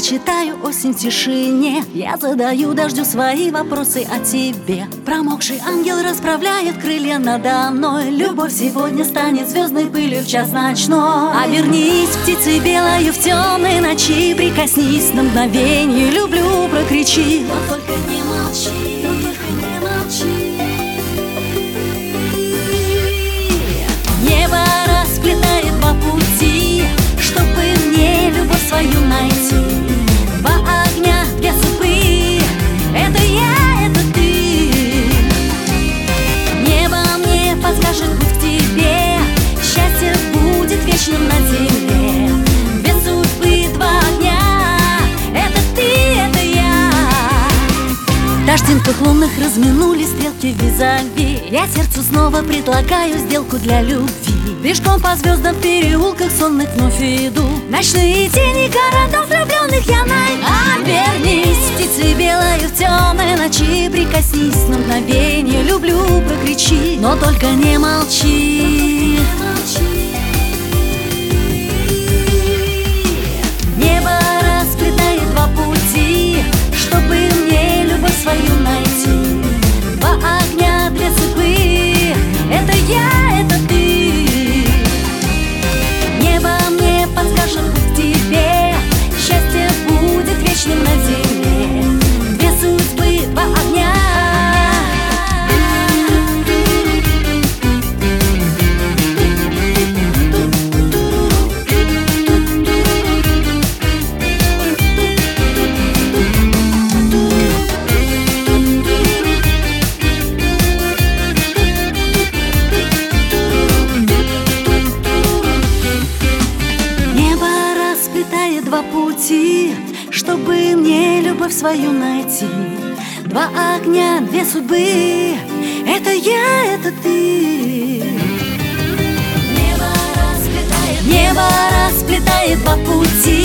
читаю осень в тишине. Я задаю дождю свои вопросы о тебе. Промокший ангел расправляет крылья надо мной. Любовь сегодня станет звездной пылью в час ночной. Обернись птицей белою в темной ночи, прикоснись на мгновение, люблю, прокричи. Но только не молчи, но только не молчи. Небо расплетает два пути, чтобы мне любовь свою найти. Два огня, две судьбы, это я, это ты. Небо мне подскажет путь к тебе, счастье будет вечным на земле. Две судьбы, два огня, это ты, это я. В дождинках лунных разминулись стрелки визави. Я сердцу снова предлагаю сделку для любви. Пешком по звездам в переулках сонных вновь иду. Ночные тени городов влюбленных я найду. Обернись птицей белой в темной ночи, прикоснись на мгновение, люблю, прокричи. Но только не молчи. Небо расплетает два пути, чтобы мне любовь свою найти. Два огня, две судьбы, это я, это ты. Небо мне подскажет путь к тебе, счастье будет вечным на земле. Две судьбы, два огня. Два пути, чтобы мне любовь свою найти. Два огня, две судьбы, это я, это ты. Небо расплетает два пути,